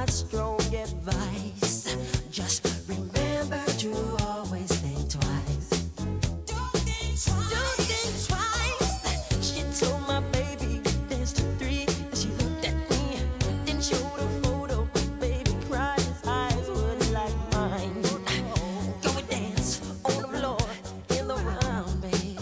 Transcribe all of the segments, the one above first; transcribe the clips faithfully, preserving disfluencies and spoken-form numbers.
strong advice. Just remember to always think twice. Do think twice. Do think twice. She told my baby dance to three. She looked at me, then showed a photo. Baby cried, his eyes were like mine. Go and dance on the floor in the round, babe.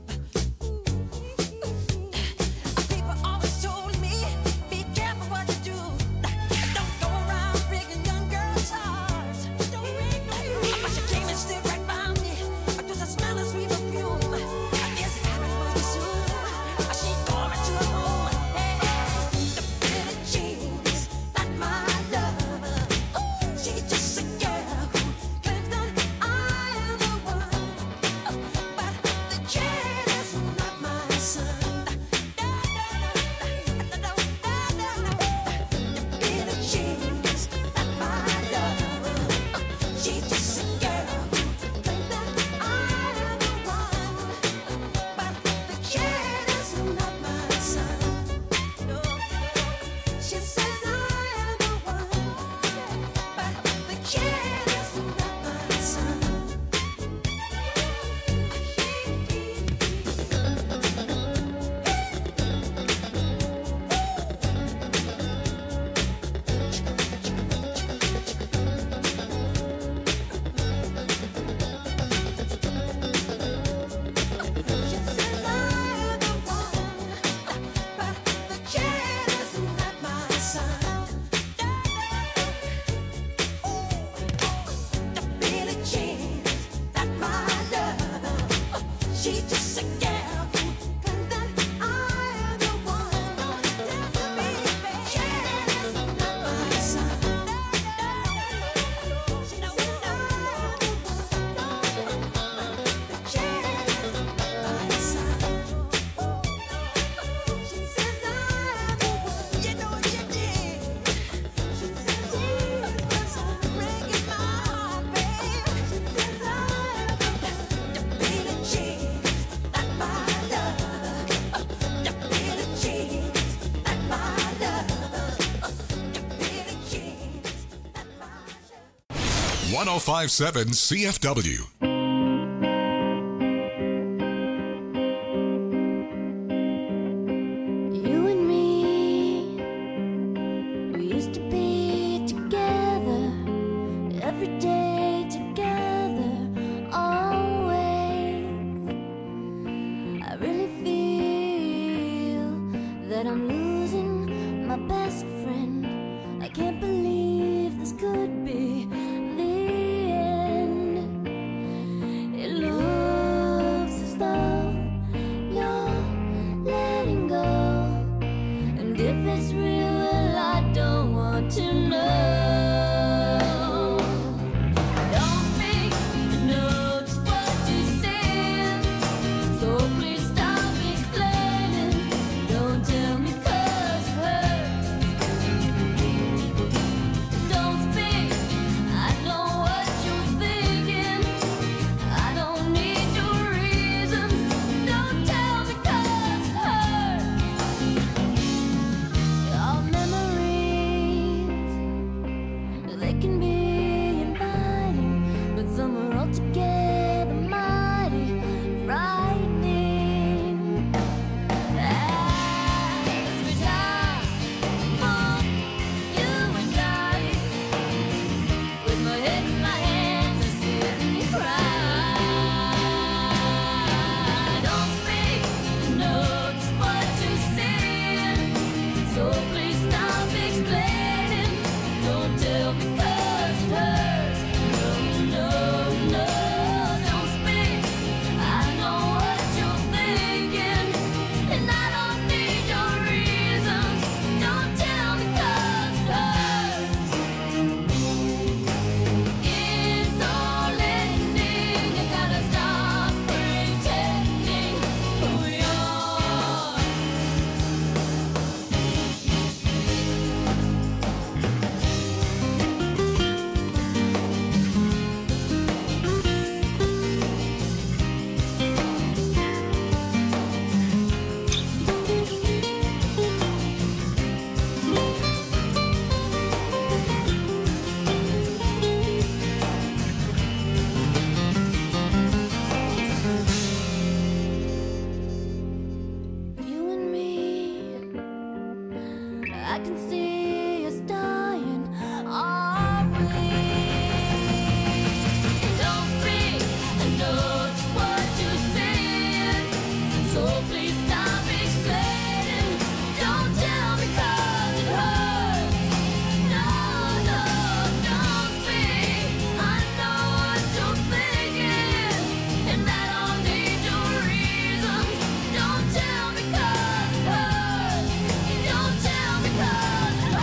People always told me, be careful what you do. Don't go around breaking young girls' hearts. Don't break no hearts. But she came and stood right by me. I just smell a sweet perfume. I guess it happened pretty soon. She called me to her home. Hey, the pretty jeans, not my love. She's just a girl who claims that I am the one. But the kid is not my son. The pretty jeans, not my love. She's just a girl who claims that I am the one. But the kid is not my son. No, she says I am the one. But the kid is not my son. She says I am the one, but the kid is not my son. The Billie Jean, not my love. She's just a girl who claims that I am the one. The kid is not my son. She says I am the one, but the kid is not my son. She says I am the one, you know you did. She says he's breaking my heart, babe. She says I am the one, the Billie Jean, not my love. The Billie Jean, not my love. The Billie Jean, not my love. one oh five point seven C F W. You and me, we used to be together, every day together, always. I really feel that I'm losing my best friend. I can't believe this could be the end. It looks as though you're letting go. And if it's real, well, I don't want to know. Don't speak, I know just what you said. So please stop explaining. Don't tell me 'cause it hurts. Don't speak, I know what you're thinking. I don't need your reasons. Don't tell me 'cause it hurts. Our memories, they can be inviting, but some are altogether mighty frightening. As we die, on you and I, with my head in my hands, I sit and cry. Don't speak, I know just what you're saying. So please stop explaining. Don't tell me 'cause I can see us dying, are we? Don't speak, I know just what you're saying, so please stop explaining. Don't tell me 'cause it hurts. No, no, don't speak. I know what you're thinking, and that I'll need your reasons. Don't tell me 'cause it hurts. Don't tell me 'cause it hurts.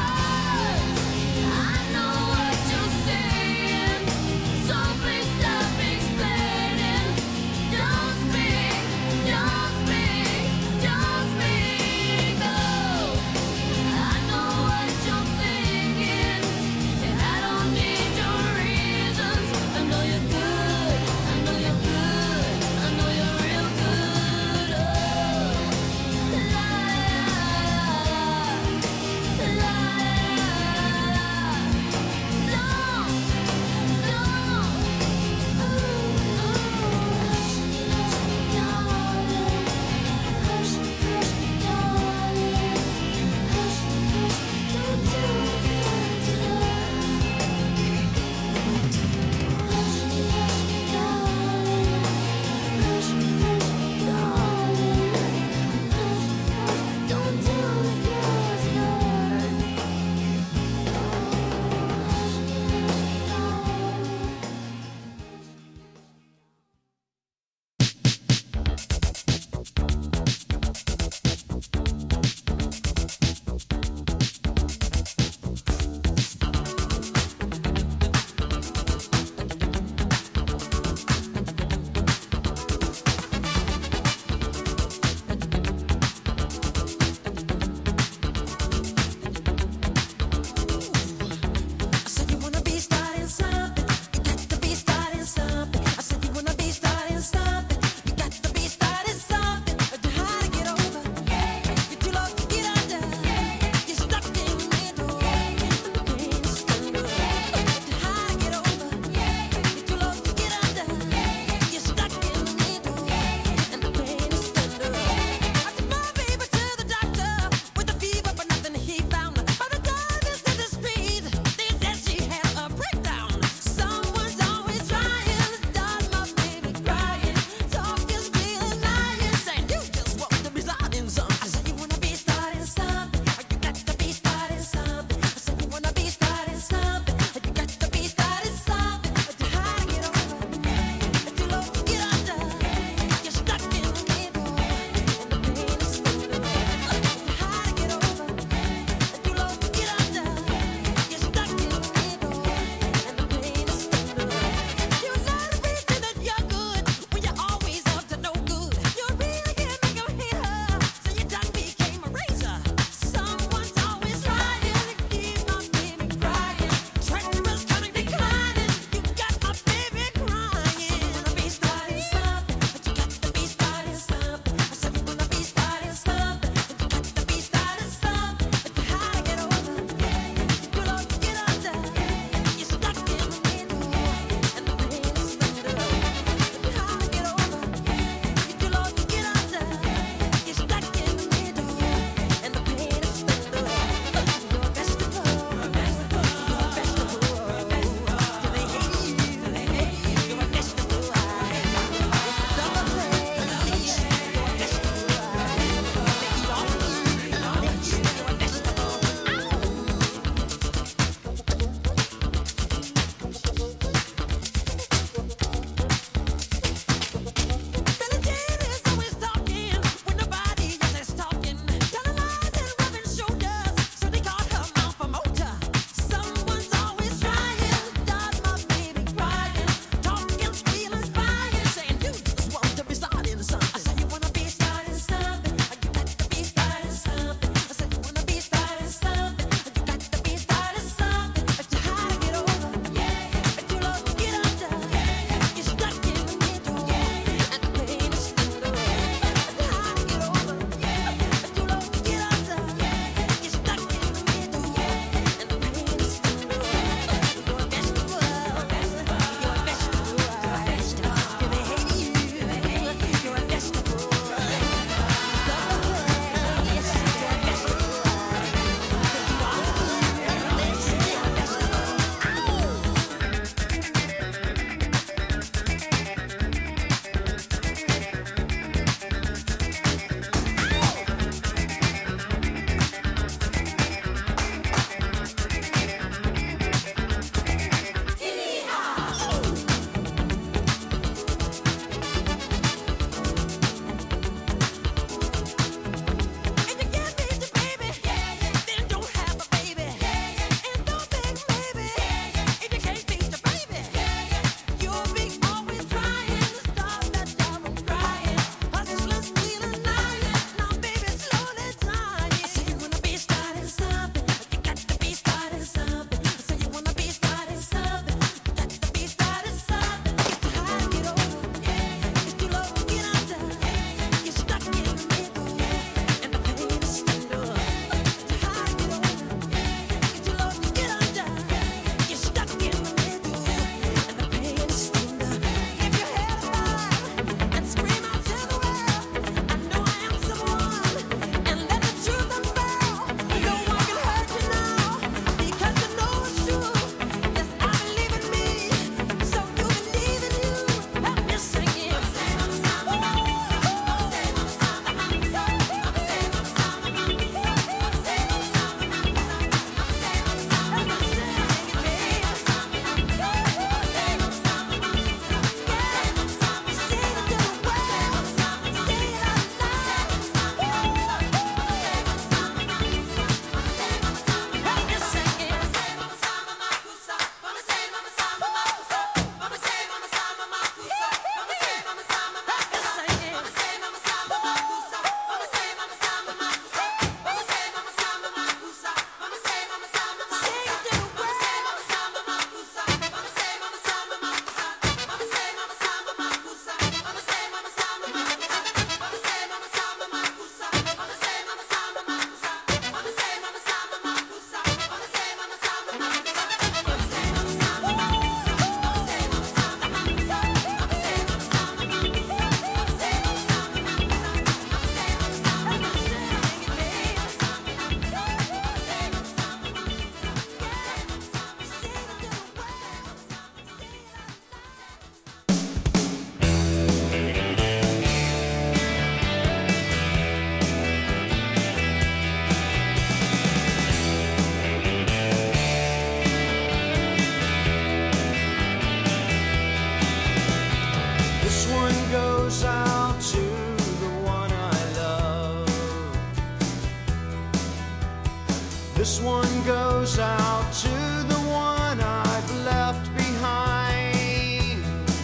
one goes out to the one I've left behind.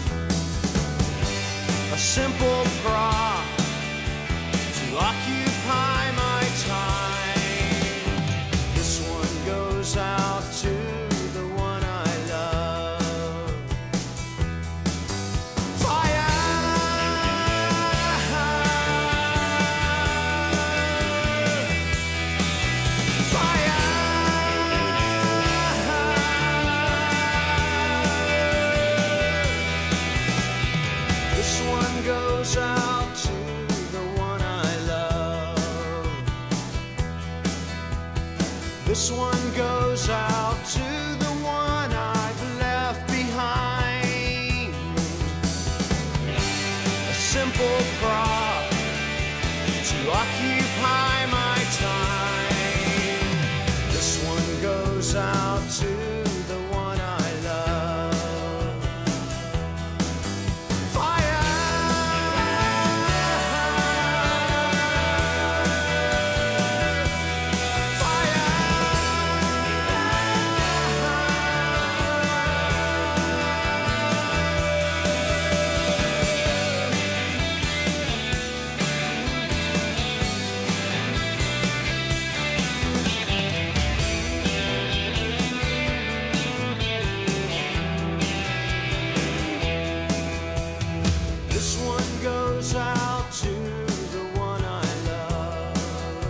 A simple prop to occupy my time. This one goes out to the one I love. Fire! This one goes out to the one I love. This one goes out to the one I've left behind. A simple prop to occupy my time. This one goes out to the one I love. Fire! This one goes out to the one I love.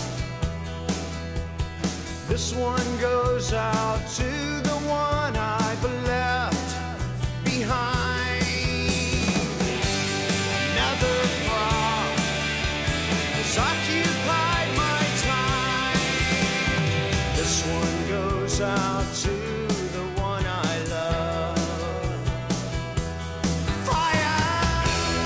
This one goes out to the one I've left behind. Another prop has occupied my time. This one goes out to the one I love. Fire!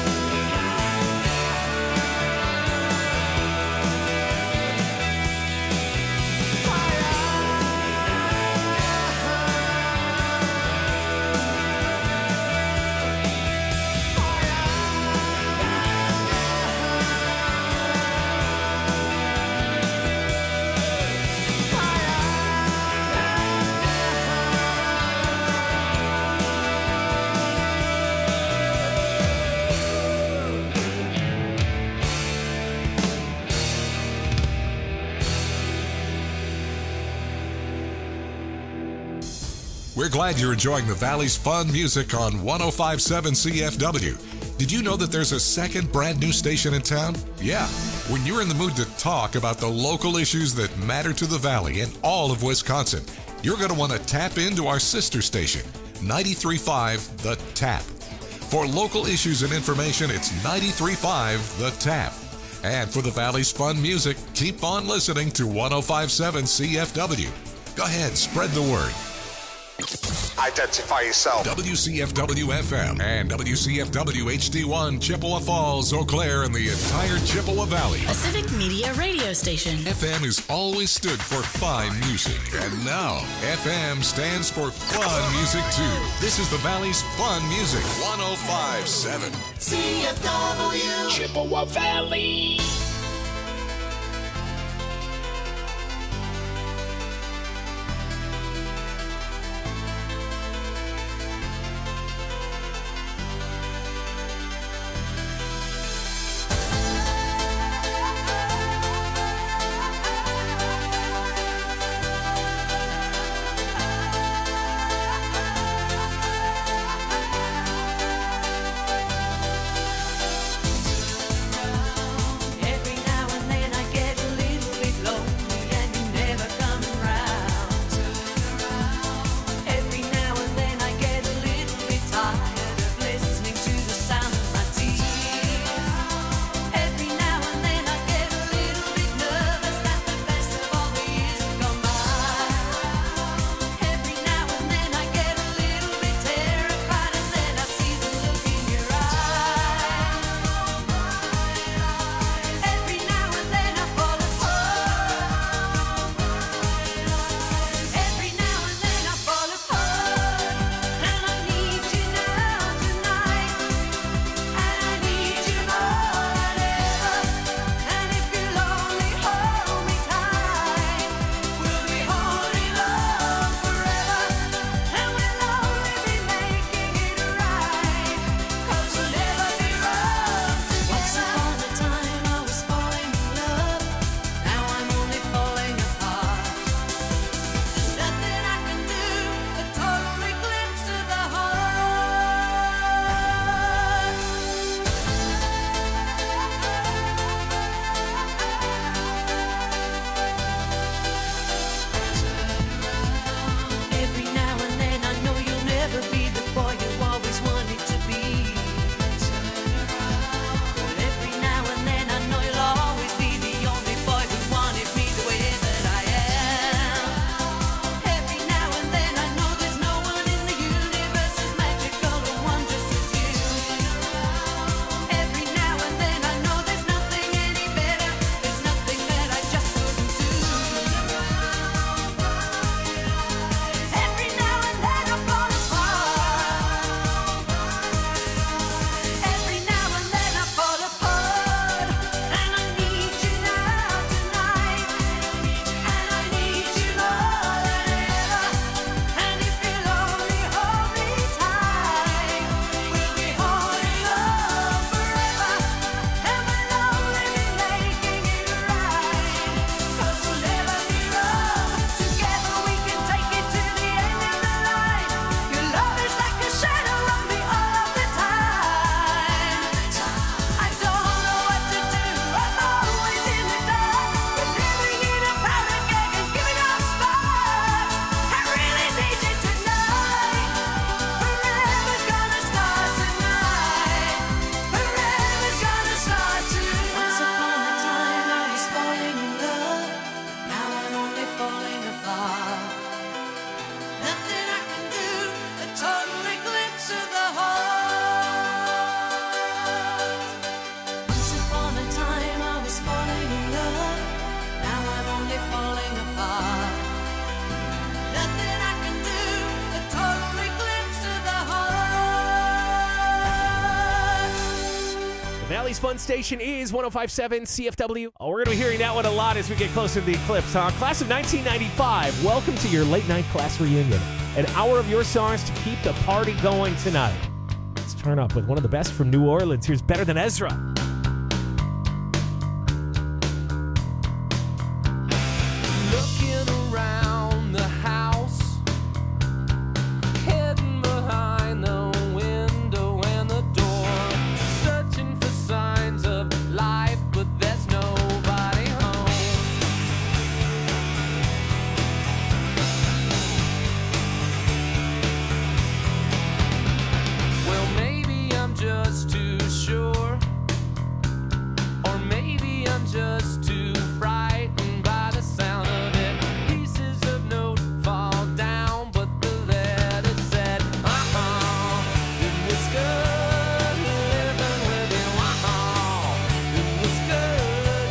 We're glad you're enjoying the Valley's fun music on one oh five point seven C F W. Did you know that there's a second brand new station in town? Yeah. When you're in the mood to talk about the local issues that matter to the Valley and all of Wisconsin, you're going to want to tap into our sister station, ninety-three point five The Tap. For local issues and information, it's ninety-three point five The Tap. And for the Valley's fun music, keep on listening to one oh five point seven C F W. Go ahead, spread the word. Identify yourself. W C F W F M and W C F W H D one, Chippewa Falls, Eau Claire, and the entire Chippewa Valley. A civic media radio station. F M has always stood for fine music, and now F M stands for fun music too. This is the Valley's fun music, one oh five point seven C F W. Chippewa Valley. If Valley's fun station is one oh five point seven C F W. Oh, we're going to be hearing that one a lot as we get closer to the eclipse, huh? Class of nineteen ninety-five, welcome to your late night class reunion. An hour of your songs to keep the party going tonight. Let's turn up with one of the best from New Orleans. Here's Better Than Ezra. Looking around the house, hidden behind the window and the door, searching for signs of life, but there's nobody home. Well, maybe I'm just too sure, or maybe I'm just too frightened by the sound of it. Pieces of note fall down, but the letter said, uh-huh, it was good living with you, uh-huh, it was good,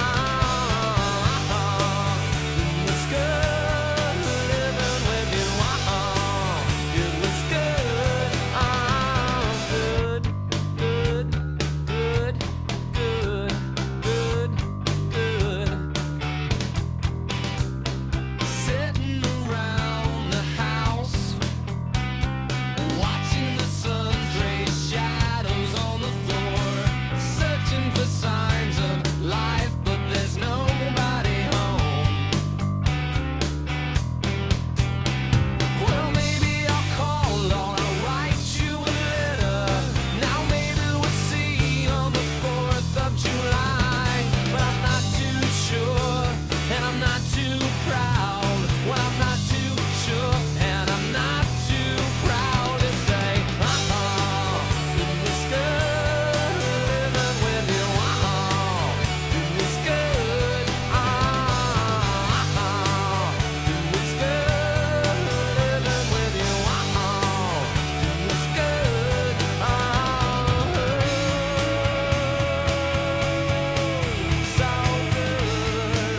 uh-huh, it was good living with you, uh-huh, it was good, uh-huh, good, good, good, good, good, good. Sitting around the house, watching the sun's gray shadows on the floor, searching for signs of life, but there's nobody home. Well, maybe I'll call or I'll write you a letter. Now maybe we'll see on the fourth of July, but I'm not too sure, and I'm not too proud. Well, I'm not too sure, and I'm not too proud to say, uh-huh, it was good living with you, uh-huh, it was good, uh-huh, it was good living with you, uh-huh, it was good, uh-huh, so good.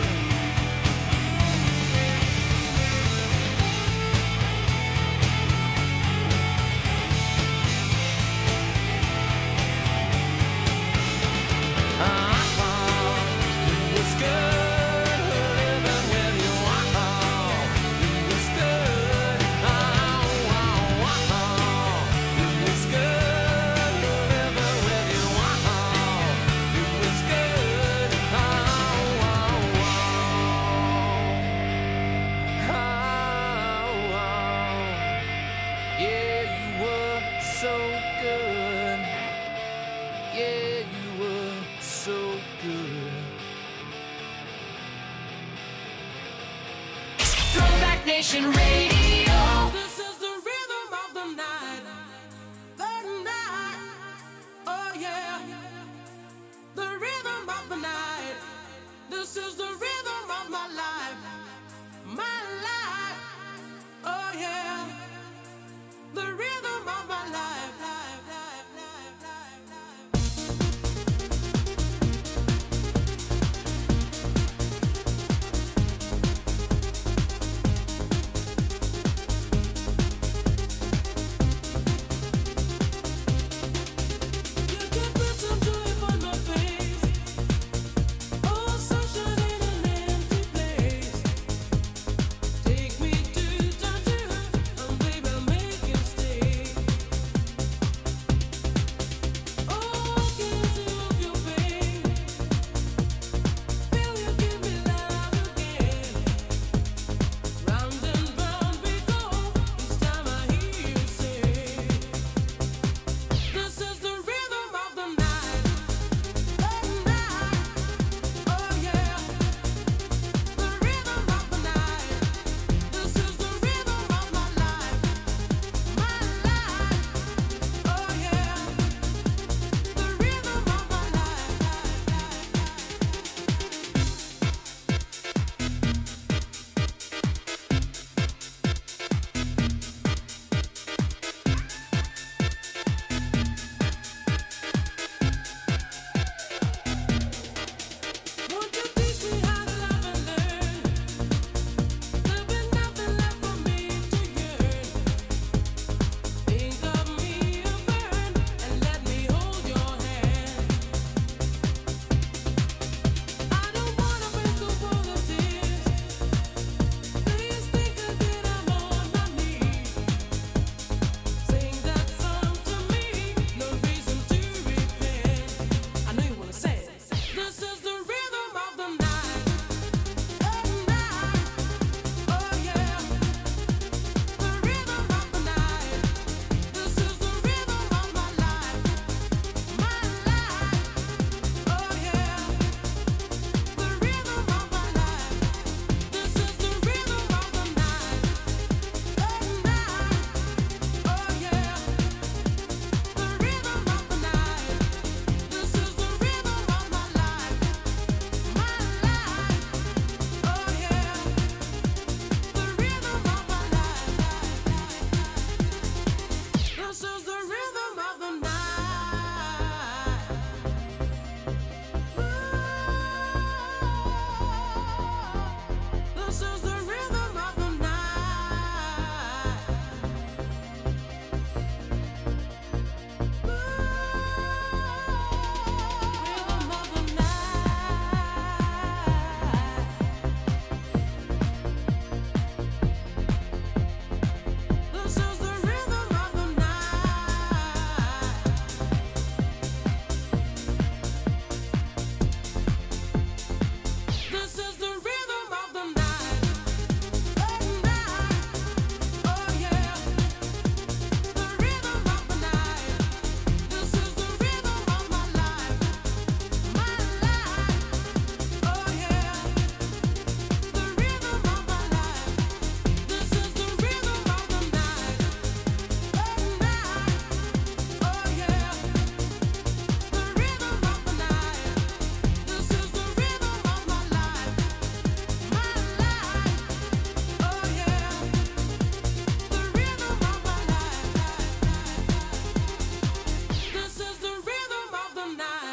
It was good living with you, uh-huh, it was good, uh-huh, it was good living with you, uh-huh, it was good, uh-huh, yeah, you were so good. Yeah, you were so good. Throwback Nation Radio. This is the rhythm of the night. The night. Oh, yeah. The rhythm of the night. This is the rhythm of my life. My life. Oh, yeah. The rhythm of my life. Life, life, life, life, life.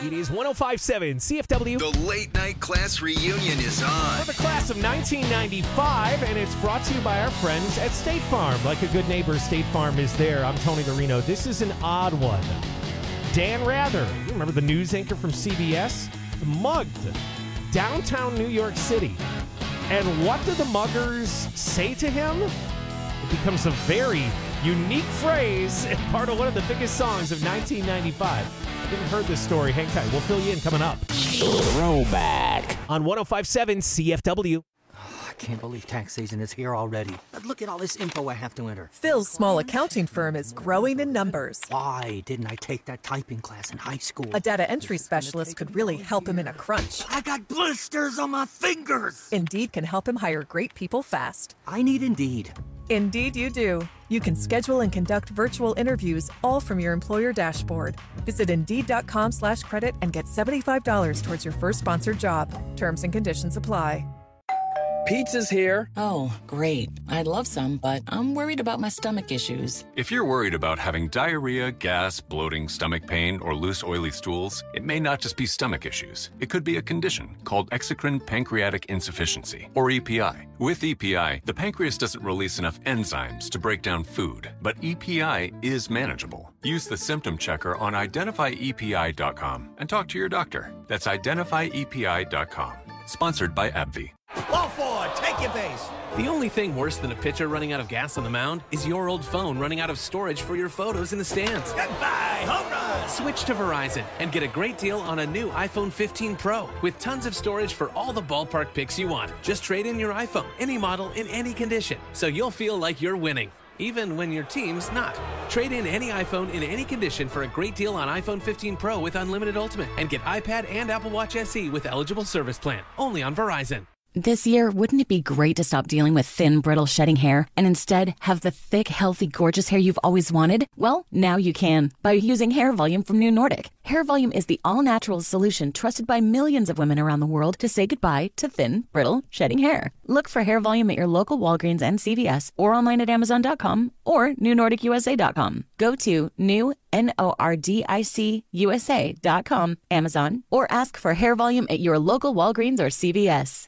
It is one oh five point seven C F W. The late night class reunion is on. For the class of nineteen ninety-five, and it's brought to you by our friends at State Farm. Like a good neighbor, State Farm is there. I'm Tony Garino. This is an odd one. Dan Rather, you remember the news anchor from C B S? Mugged downtown New York City. And what do the muggers say to him? It becomes a very unique phrase and part of one of the biggest songs of nineteen ninety-five. If you haven't heard this story, hang tight. We'll fill you in coming up. Throwback. On one oh five point seven C F W. I can't believe tax season is here already. Look at all this info I have to enter. Phil's small accounting firm is growing in numbers. Why didn't I take that typing class in high school? A data entry specialist could really help him in a crunch. I got blisters on my fingers. Indeed can help him hire great people fast. I need Indeed. Indeed you do. You can schedule and conduct virtual interviews all from your employer dashboard. Visit Indeed.com slash credit and get seventy-five dollars towards your first sponsored job. Terms and conditions apply. Pizza's here. Oh, great. I'd love some, but I'm worried about my stomach issues. If you're worried about having diarrhea, gas, bloating, stomach pain, or loose, oily stools, it may not just be stomach issues. It could be a condition called exocrine pancreatic insufficiency, or E P I. With E P I, the pancreas doesn't release enough enzymes to break down food, but E P I is manageable. Use the symptom checker on identify E P I dot com and talk to your doctor. That's identify E P I dot com. Sponsored by AbbVie. Low Ford, take your base. The only thing worse than a pitcher running out of gas on the mound is your old phone running out of storage for your photos in the stands. Goodbye, home run. Switch to Verizon and get a great deal on a new iPhone fifteen Pro with tons of storage for all the ballpark pics you want. Just trade in your iPhone, any model, in any condition, so you'll feel like you're winning, even when your team's not. Trade in any iPhone in any condition for a great deal on iPhone fifteen Pro with unlimited Ultimate and get iPad and Apple Watch S E with eligible service plan. Only on Verizon. This year, wouldn't it be great to stop dealing with thin, brittle, shedding hair and instead have the thick, healthy, gorgeous hair you've always wanted? Well, now you can by using Hair Volume from New Nordic. Hair Volume is the all-natural solution trusted by millions of women around the world to say goodbye to thin, brittle, shedding hair. Look for Hair Volume at your local Walgreens and C V S or online at Amazon dot com or New Nordic U S A dot com. Go to new N O R D I C U S A dot com, Amazon, or ask for Hair Volume at your local Walgreens or C V S.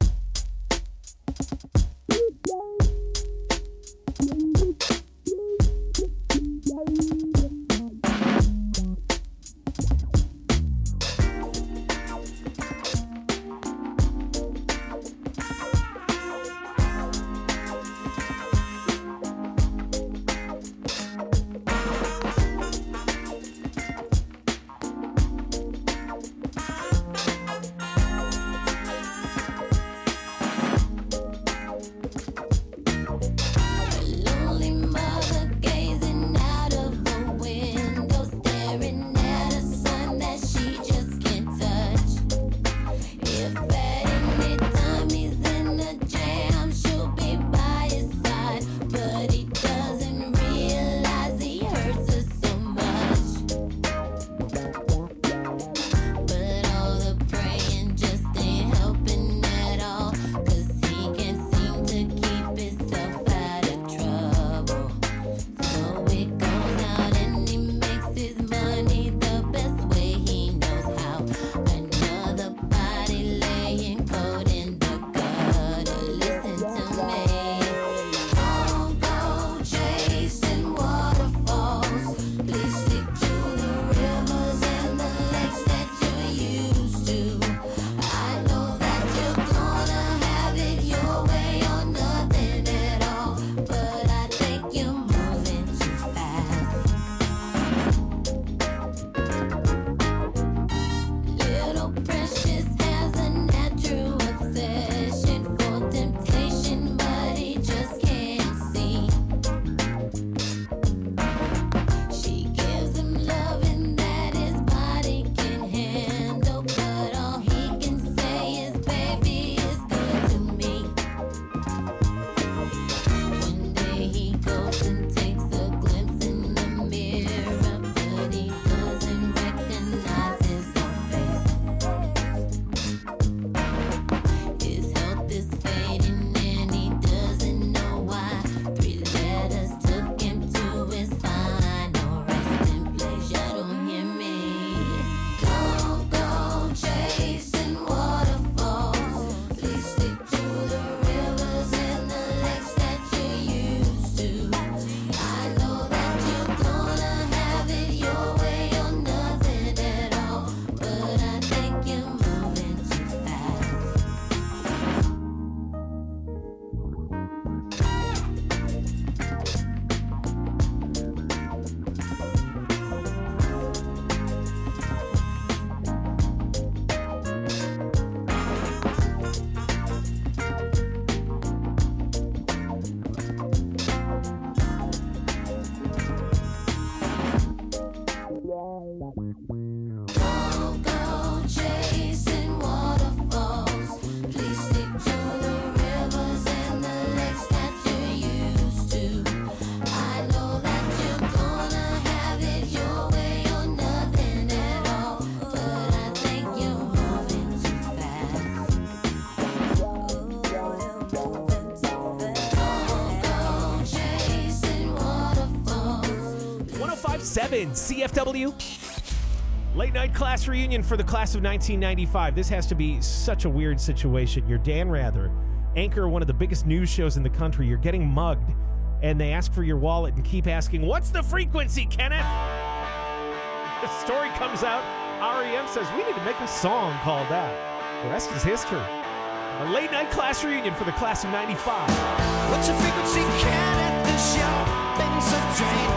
seven C F W. Late night class reunion for the class of nineteen ninety-five. This has to be such a weird situation. You're Dan Rather, anchor of one of the biggest news shows in the country. You're getting mugged, and they ask for your wallet and keep asking, "What's the frequency, Kenneth?" The story comes out. R E M says, we need to make a song called that. The rest is history. A late night class reunion for the class of ninety-five. What's the frequency, Kenneth? This your Ben's a drain.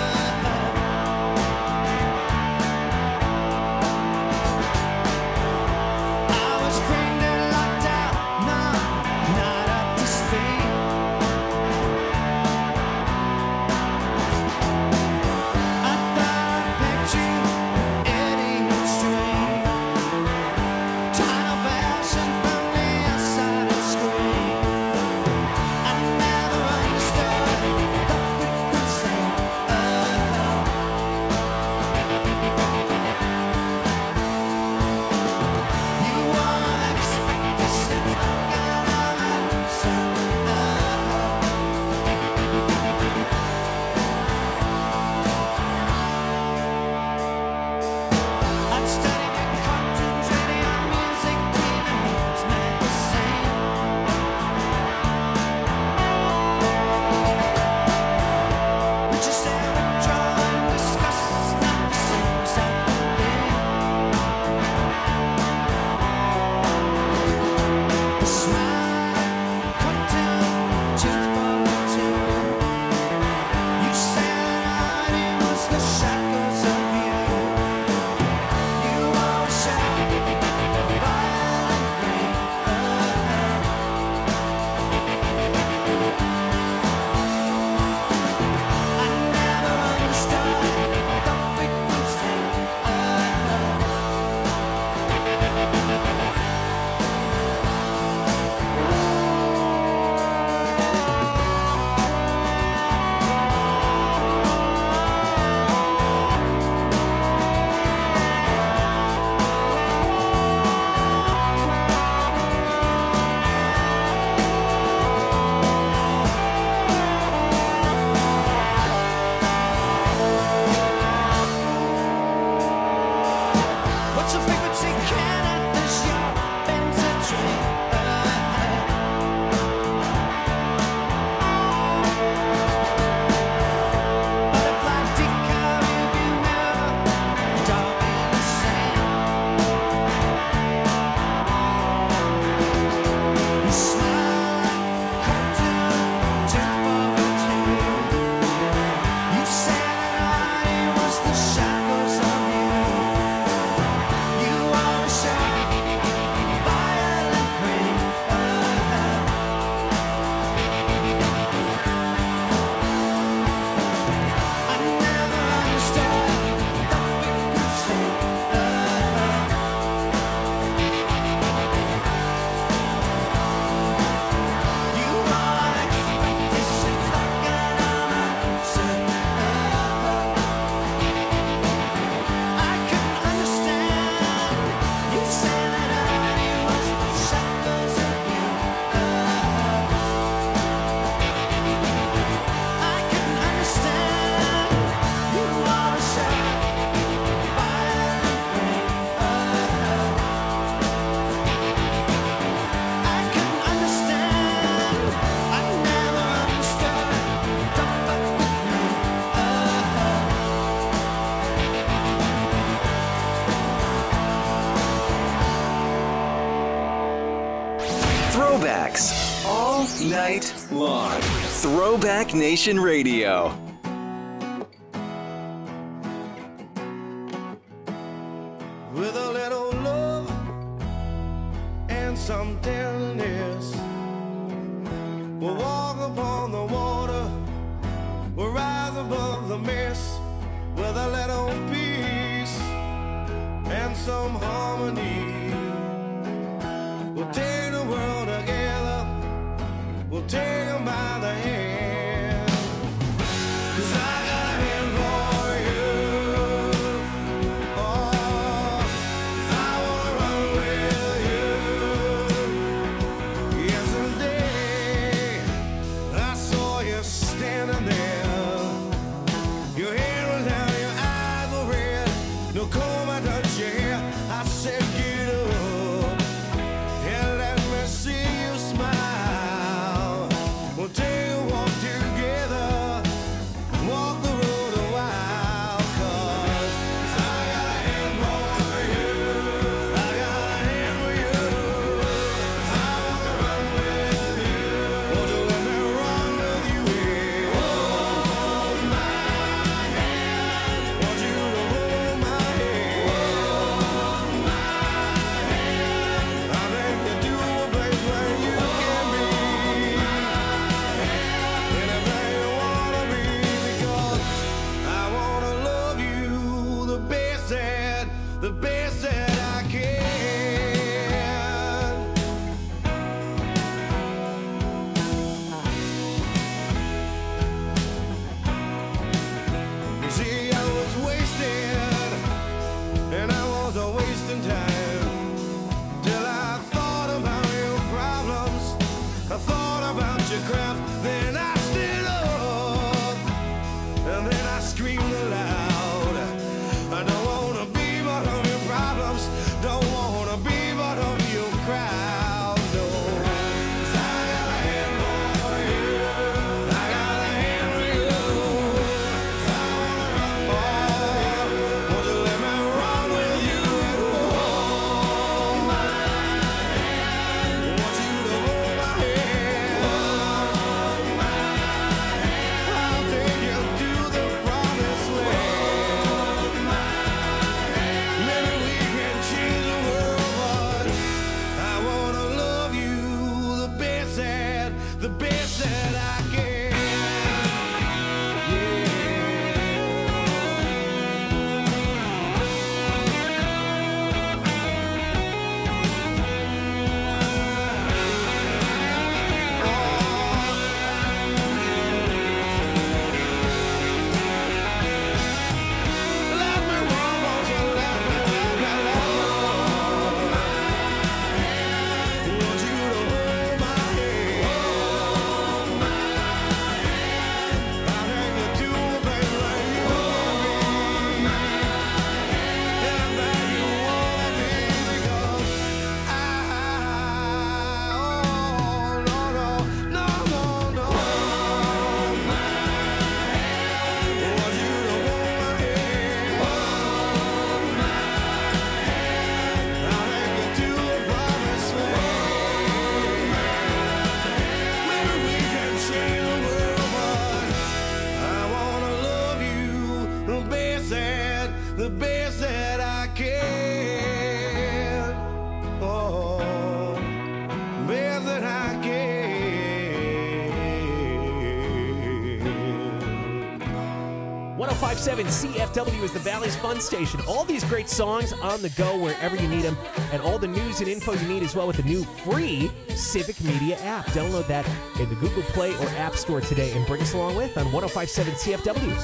Throwbacks all night long. Throwback Nation Radio. With a little love and some tenderness, we'll walk upon the water, we'll rise above the mist. With a little peace and some harmony, we'll take the world together, we'll take them by the hand. 'Cause I got a hand for you. Oh, I wanna run with you. Yesterday, I saw you standing there. Your head was down, your best that, the best that I can. Oh, best that I can. one oh five point seven C F W is the Valley's Fun Station. All these great songs on the go wherever you need them, and all the news and info you need as well with the new free Civic Media app. Download that in the Google Play or App Store today and bring us along with on one oh five point seven C F W.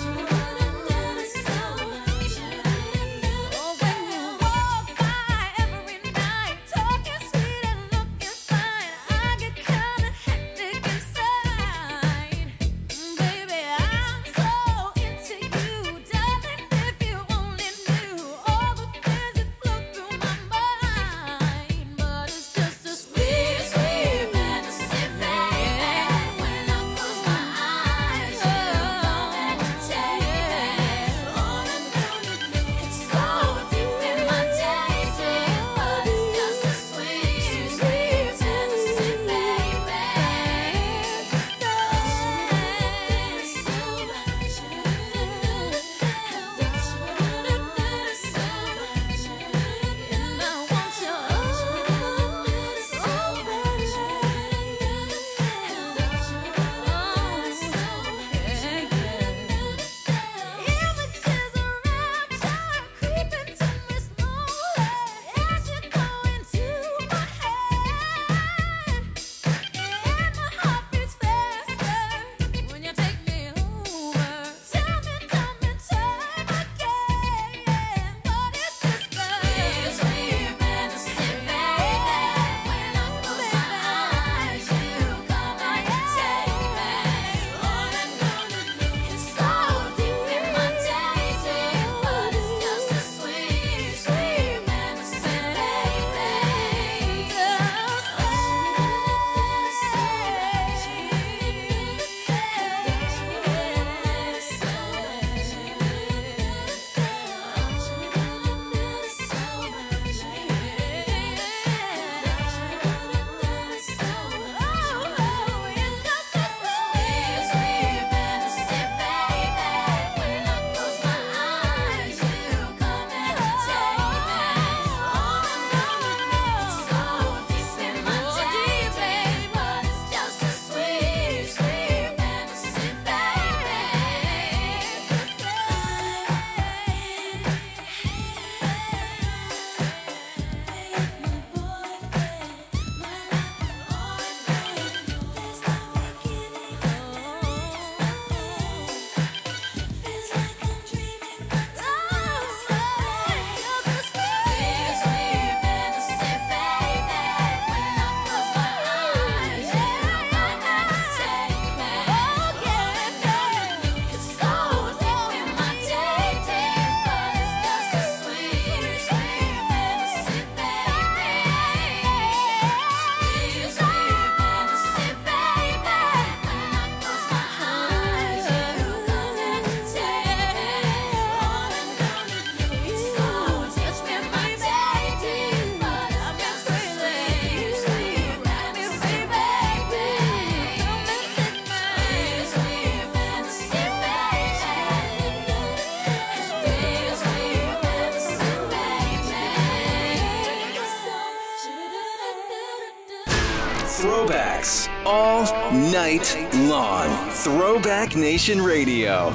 Throwbacks all night long. Throwback Nation Radio.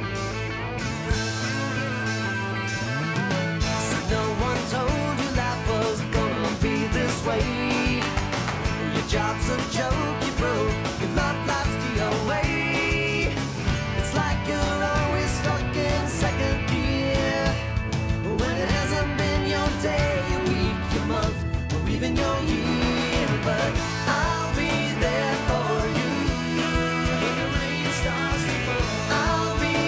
No one told you life was gonna be this way. Your job's a joke, you broke. Your love life's the away. It's like you're always stuck in second gear. When it hasn't been your day, your week, your month, or even your year. But I'll be there for you. When the rain starts to fall, I'll be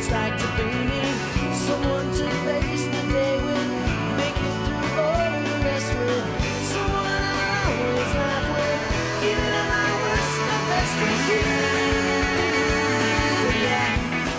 it's like to be me. Someone to face the day with, make it through all the rest with. Someone I always laugh with, even at my worst, my best with you. Yeah.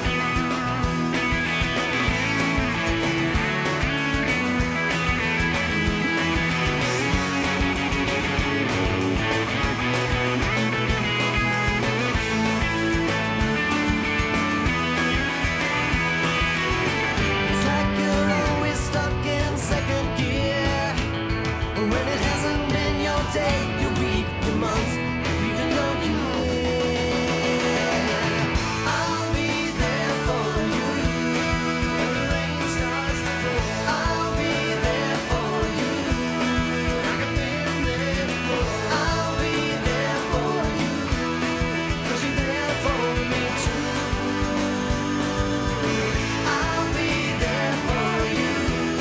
It's like you're always stuck in second gear. When it hasn't been your day, your week, your month, even your year. I'll be there for you. When the rain starts to fall, I'll be there for you. Like I've been there before. I'll be there for you. 'Cause you're there for me too. I'll be there for you.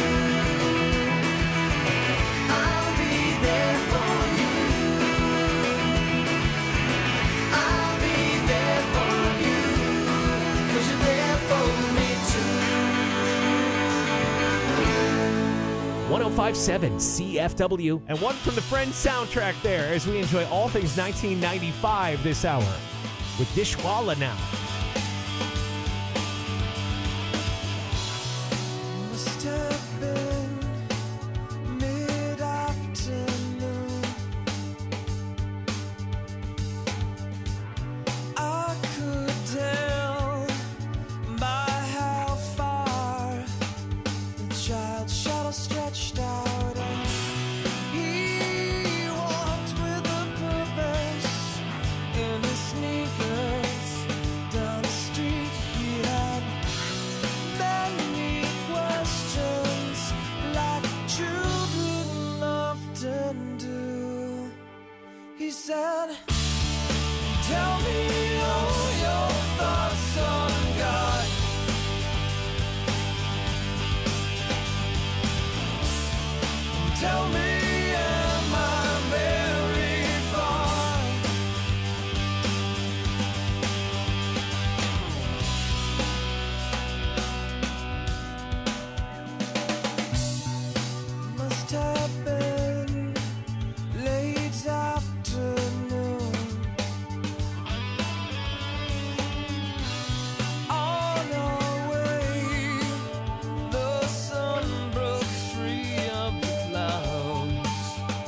I'll be there for you. I'll be there for you. 'Cause you're there for me too. one oh five point seven C F W, and one from the Friends soundtrack there as we enjoy all things nineteen ninety-five this hour with Dishwalla now. Must have been mid-afternoon. I could tell by how far the child's shadow stretched out, and he walked with a purpose in his sneakers down the street. He had many questions, like children often do. He said, tell me all your thoughts on God. Tell me, am I very far? Must have been late afternoon. On our way, the sun broke free of the clouds.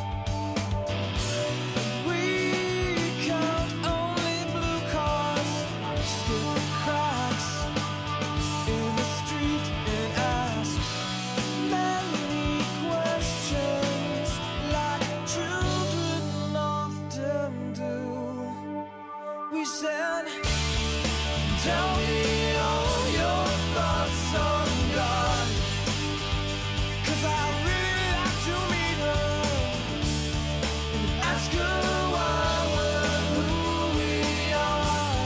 We count only blue cars, skip the cracks in the street, and ask many questions, like children often do. We said, tell me all your thoughts on God. 'Cause I really like to meet her and ask her why we're who we are.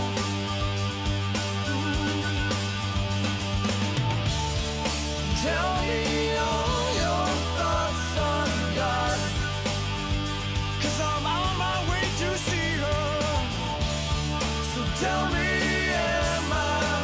Tell me all your thoughts on God. 'Cause I'm on my way to see her. So tell me, am I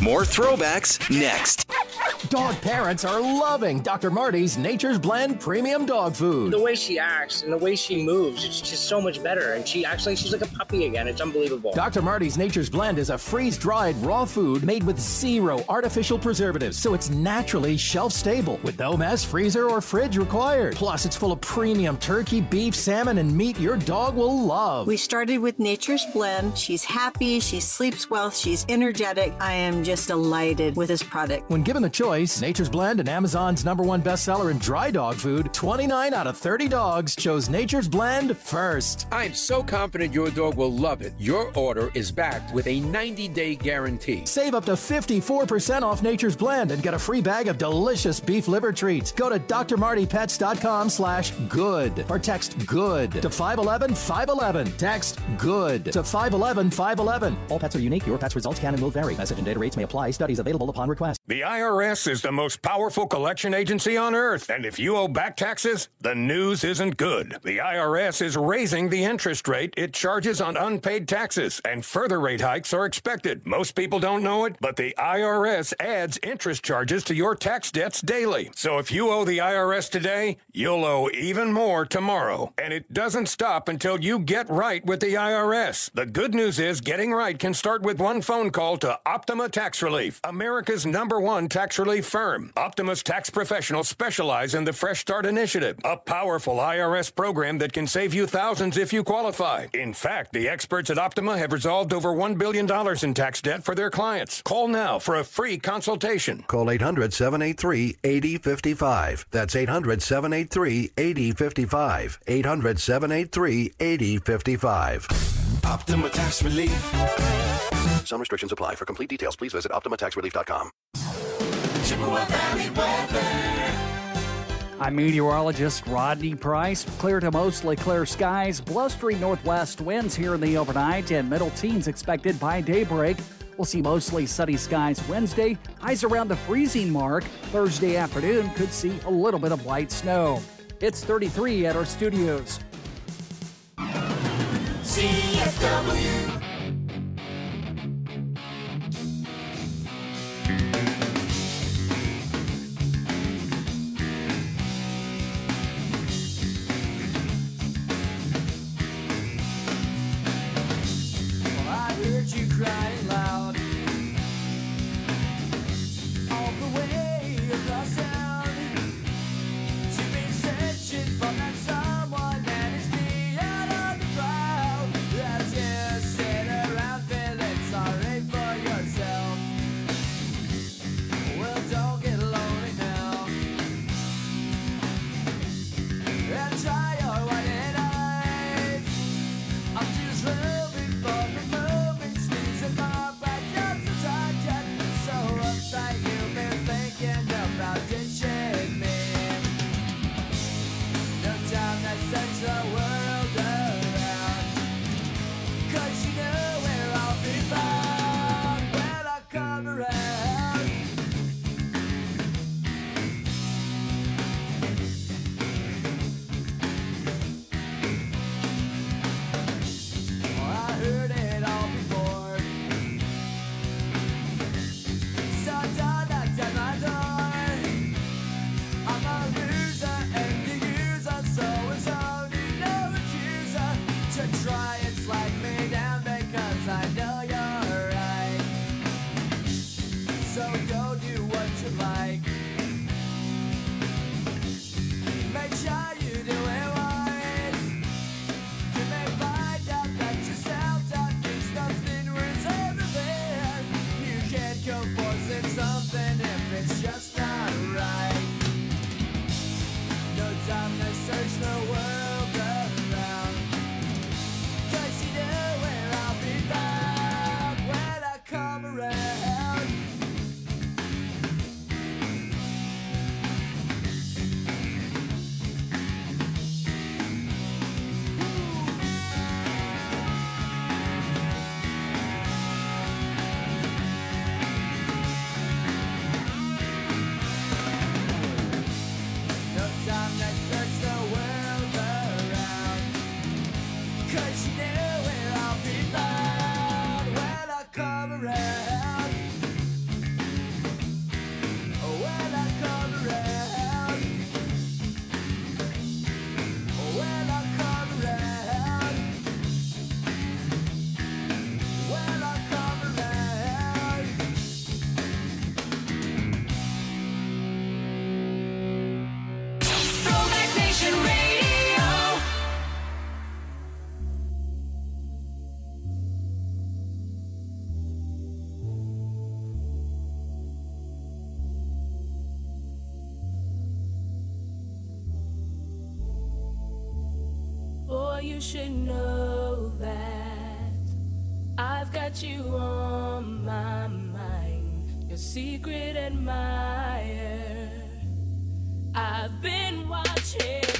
More throwbacks next. Dog parents are loving Doctor Marty's Nature's Blend Premium Dog Food. The way she acts and the way she moves, it's just so much better. And she acts like she's like a puppy again. It's unbelievable. Doctor Marty's Nature's Blend is a freeze-dried raw food made with zero artificial preservatives, so it's naturally shelf-stable with no mess, freezer, or fridge required. Plus, it's full of premium turkey, beef, salmon, and meat your dog will love. We started with Nature's Blend. She's happy, she sleeps well, she's energetic. I am just delighted with this product. When given the choice, Nature's Blend and Amazon's number one bestseller in dry dog food, twenty-nine out of thirty dogs chose Nature's Blend first. I'm so confident your dog will love it. Your order is backed with a ninety-day guarantee. Save up to fifty-four percent off Nature's Blend and get a free bag of delicious beef liver treats. Go to drmartypets.com slash good or text good to five one one five one one. Text good to five one one five one one. All pets are unique. Your pet's results can and will vary. Message and data rates may apply. Studies available upon request. The I R S is the most powerful collection agency on earth. And if you owe back taxes, the news isn't good. The I R S is raising the interest rate it charges on unpaid taxes, and further rate hikes are expected. Most people don't know it, but the I R S adds interest charges to your tax debts daily. So if you owe the I R S today, you'll owe even more tomorrow. And it doesn't stop until you get right with the I R S. The good news is getting right can start with one phone call to Optima Tax Relief, America's number one tax relief firm. Optima's tax professionals specialize in the Fresh Start Initiative, a powerful I R S program that can save you thousands if you qualify. In fact, the experts at Optima have resolved over one billion dollars in tax debt for their clients. Call now for a free consultation. Call eight hundred, seven eight three, eight zero five five. That's eight hundred, seven eight three, eight zero five five. eight hundred, seven eight three, eight zero five five. Optima Tax Relief. Some restrictions apply. For complete details, please visit optima tax relief dot com. Chippewa Valley weather. I'm meteorologist Rodney Price. Clear to mostly clear skies, blustery northwest winds here in the overnight, and middle teens expected by daybreak. We'll see mostly sunny skies Wednesday, highs around the freezing mark. Thursday afternoon could see a little bit of light snow. It's thirty-three at our studios. C F W. You crying loud all the way across town. You've been searching for that someone that is beyond on the crowd. As you sit around feeling sorry for yourself. Well, don't get lonely now. And try your white eyes. I'm just roving for the moon. Search the world around, 'cause you know where I'll be found when I come around. Oh, I heard it all before, so don't knock at my door. I'm a loser and you use us, so it's only no accuser to try and slide me down because I know you're right. So go do what you like. Make sure you do it wise. You may find out that yourself don't think nothing worth everything. You can't go forcing something if it's just not right. No time to search the world around, 'cause you know where I'll be found when I come around. No time to search the world around. Boy, you should know that I've got you on my mind, your secret admirer. I've been watching